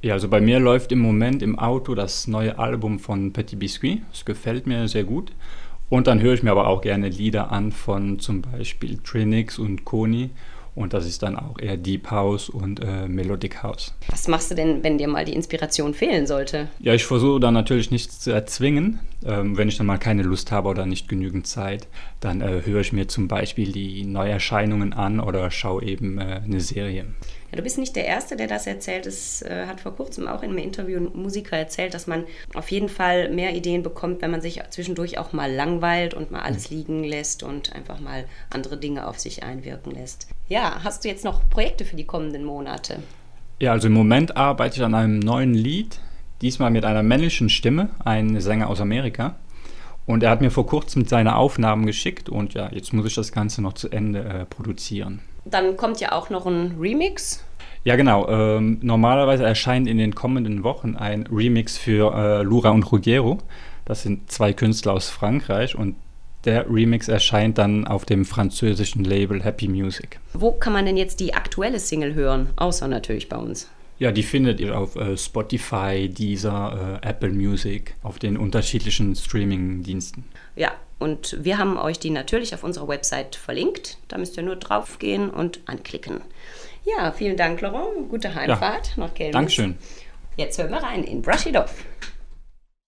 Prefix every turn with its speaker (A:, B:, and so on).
A: Ja, also bei mir läuft im Moment im Auto das neue Album von Petit Biscuit. Es gefällt mir sehr gut. Und dann höre ich mir aber auch gerne Lieder an von zum Beispiel Trinix und Koni. Und das ist dann auch eher Deep House und Melodic House.
B: Was machst du denn, wenn dir mal die Inspiration fehlen sollte?
A: Ja, ich versuche dann natürlich nichts zu erzwingen. Wenn ich dann mal keine Lust habe oder nicht genügend Zeit, dann höre ich mir zum Beispiel die Neuerscheinungen an oder schaue eben eine Serie.
B: Ja, du bist nicht der Erste, der das erzählt. Es hat vor kurzem auch in einem Interview ein Musiker erzählt, dass man auf jeden Fall mehr Ideen bekommt, wenn man sich zwischendurch auch mal langweilt und mal alles liegen lässt und einfach mal andere Dinge auf sich einwirken lässt. Ja, hast du jetzt noch Projekte für die kommenden Monate?
A: Ja, also im Moment arbeite ich an einem neuen Lied, diesmal mit einer männlichen Stimme, ein Sänger aus Amerika. Und er hat mir vor kurzem seine Aufnahmen geschickt und ja, jetzt muss ich das Ganze noch zu Ende produzieren.
B: Dann kommt ja auch noch ein Remix.
A: Ja, genau. Normalerweise erscheint in den kommenden Wochen ein Remix für Lura und Ruggiero. Das sind zwei Künstler aus Frankreich und der Remix erscheint dann auf dem französischen Label Happy Music.
B: Wo kann man denn jetzt die aktuelle Single hören? Außer natürlich bei uns.
A: Ja, die findet ihr auf Spotify, Deezer, Apple Music, auf den unterschiedlichen Streaming-Diensten.
B: Ja, und wir haben euch die natürlich auf unserer Website verlinkt. Da müsst ihr nur draufgehen und anklicken. Ja, vielen Dank, Laurent. Gute Heimfahrt nach Kelmis.
A: Dankeschön.
B: Jetzt hören wir rein in Brush It Off.